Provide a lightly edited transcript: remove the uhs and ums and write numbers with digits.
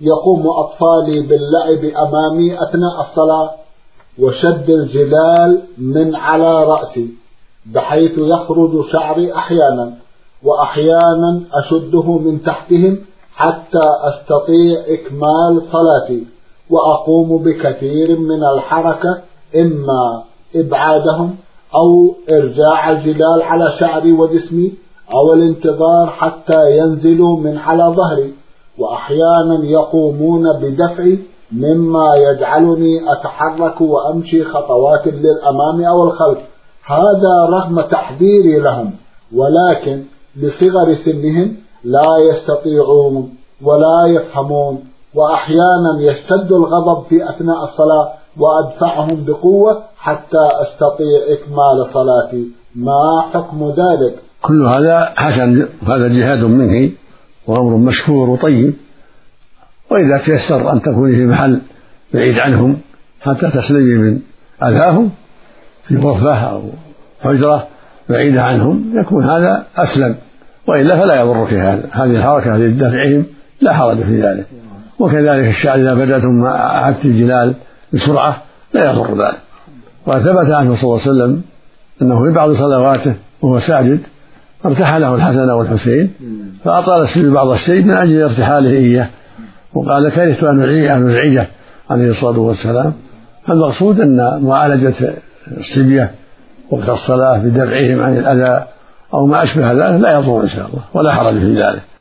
يقوم أطفالي باللعب أمامي أثناء الصلاة وشد الجلال من على رأسي بحيث يخرج شعري أحيانا، وأحيانا أشده من تحتهم حتى أستطيع إكمال صلاتي، وأقوم بكثير من الحركة، إما إبعادهم أو إرجاع الجلال على شعري وجسمي أو الانتظار حتى ينزلوا من على ظهري، وأحيانا يقومون بدفعي مما يجعلني أتحرك وأمشي خطوات للأمام أو الخلف، هذا رغم تحذيري لهم، ولكن لصغر سنهم لا يستطيعون ولا يفهمون، وأحيانا يشتد الغضب في أثناء الصلاة وأدفعهم بقوة حتى أستطيع إكمال صلاتي. ما حكم ذلك؟ كل هذا حسن، وهذا جهاد منك وأمر مشكور وطيب، وإذا تيسر أن تكوني في محل بعيد عنهم حتى تسلمي من أذاهم في غرفة أو حجرة بعيدة عنهم يكون هذا أسلم، وإلا فلا يضر في هذه الحركة لدفعهم لا حرج في ذلك. وكذلك الشعر إذا بدأتم عبت الجلال بسرعة لا يضر ذلك. وثبت عنه صلى الله عليه وسلم أنه في بعض صلواته وهو ساجد ارتحله الحسن والحسين فأطال بعض الشيء من أجل ارتحاله إياه، وقال كرهت أن أزعجه عليه الصلاة والسلام. المقصود أن معالجة الصبية وقت الصلاة بدفعهم عن الأذى أو ما أشبه ذلك لا يضر إن شاء الله ولا حرج في ذلك.